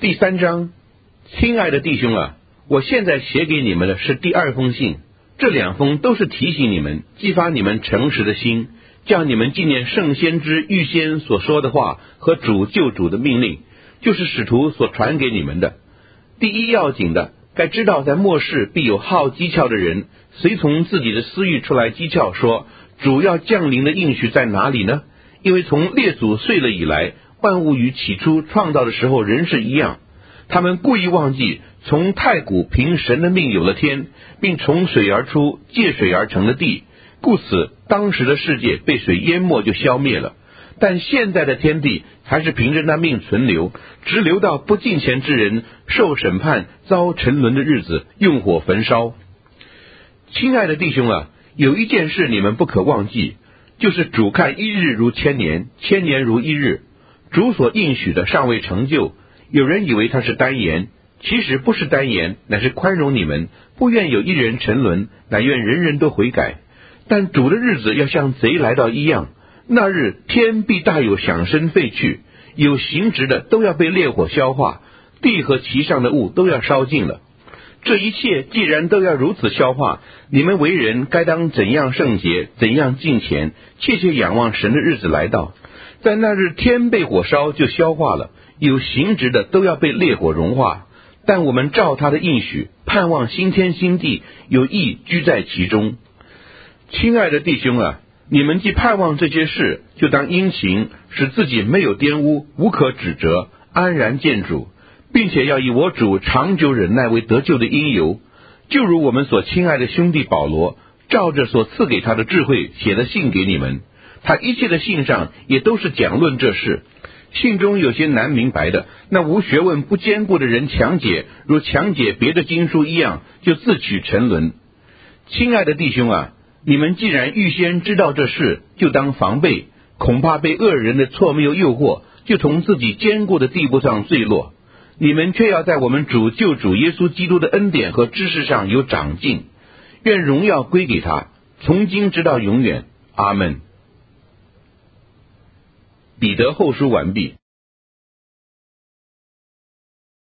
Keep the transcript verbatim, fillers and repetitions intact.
第三章，亲爱的弟兄啊，我现在写给你们的是第二封信，这两封都是提醒你们，激发你们诚实的心，叫你们纪念圣先知预先所说的话和主救主的命令，就是使徒所传给你们的。第一要紧的，该知道在末世必有好讥诮的人，随从自己的私欲出来讥诮说，主要降临的应许在哪里呢？因为从列祖睡了以来，万物与起初创造的时候仍是一样。他们故意忘记从太古凭神的命有了天，并从水而出借水而成的地，故此当时的世界被水淹没就消灭了。但现在的天地还是凭着那命存留，直留到不敬虔之人受审判遭沉沦的日子，用火焚烧。亲爱的弟兄啊，有一件事你们不可忘记，就是主看一日如千年，千年如一日。主所应许的尚未成就，有人以为他是单言，其实不是单言，乃是宽容你们，不愿有一人沉沦，乃愿人人都悔改。但主的日子要像贼来到一样，那日天必大有响声废去，有形质的都要被烈火消化，地和其上的物都要烧尽了。这一切既然都要如此消化，你们为人该当怎样圣洁，怎样敬虔，切切仰望神的日子来到。在那日天被火烧就消化了，有形质的都要被烈火融化。但我们照他的应许，盼望新天新地，有义居在其中。亲爱的弟兄啊，你们既盼望这些事，就当殷勤，使自己没有玷污，无可指责，安然见主，并且要以我主长久忍耐为得救的因由。就如我们所亲爱的兄弟保罗，照着所赐给他的智慧写了信给你们，他一切的信上也都是讲论这事。信中有些难明白的，那无学问不坚固的人强解，如强解别的经书一样，就自取沉沦。亲爱的弟兄啊，你们既然预先知道这事，就当防备，恐怕被恶人的错谬诱惑，就从自己坚固的地步上坠落。你们却要在我们主救主耶稣基督的恩典和知识上有长进，愿荣耀归给他，从今直到永远。阿们。彼得后书完毕。